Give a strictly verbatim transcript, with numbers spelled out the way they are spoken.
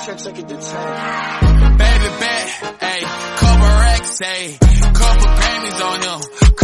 Check, check it to ten. Baby bet, ayy, couple racks, ayy, couple Grammys on them.